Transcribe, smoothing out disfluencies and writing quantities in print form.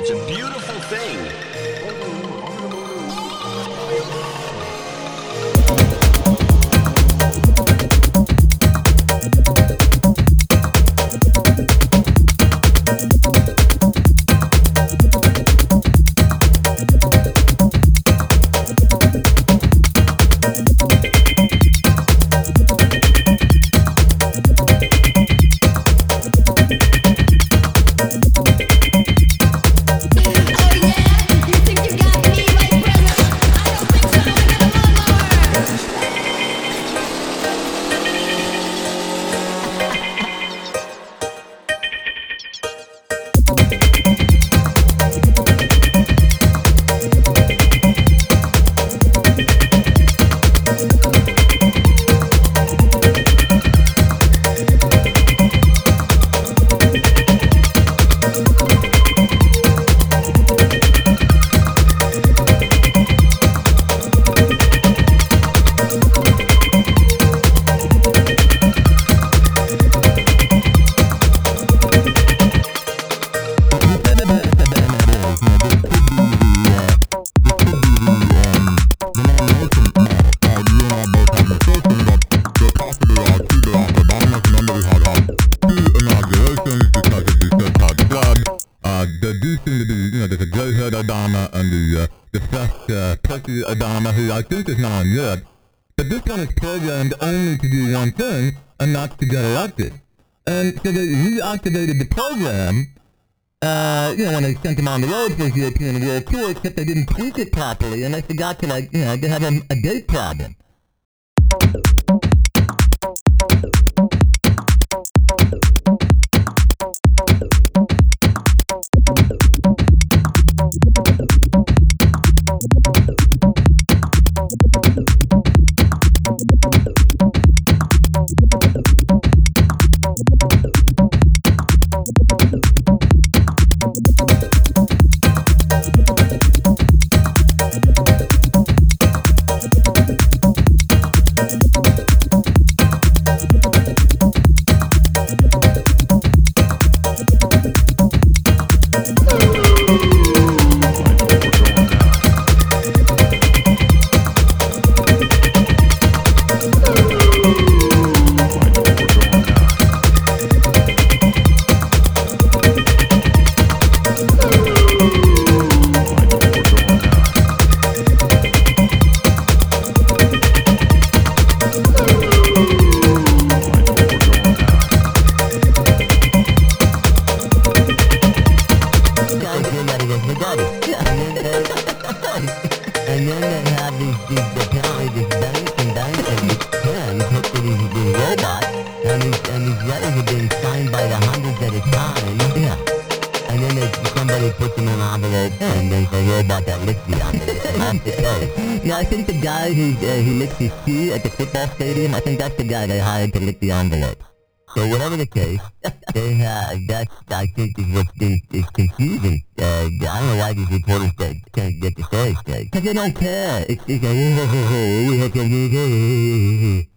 It's a beautiful thing. There's a Joseph Adama and the first Percy Adama, who I think is not on yet. But this one is programmed only to do one thing, and that's to get elected. And so they reactivated the program, when they sent him on the road for his European World Tour, except they didn't tweak it properly, and they forgot to, they have a date problem. And then they have apparently this bank and these pens hooked to these robots, and these letters have been signed by the hundreds at a time. Yeah. And then somebody puts them in an envelope, and there's a robot that licks the envelope. That's the code. Yeah, I think the guy who licks his shoe at the football stadium, I think that's the guy they hired to lick the envelope. So whatever the case, they that's, I think, is what's been is confusing. I don't know why these reporters can't get the story straight. Because they don't care. It's we have to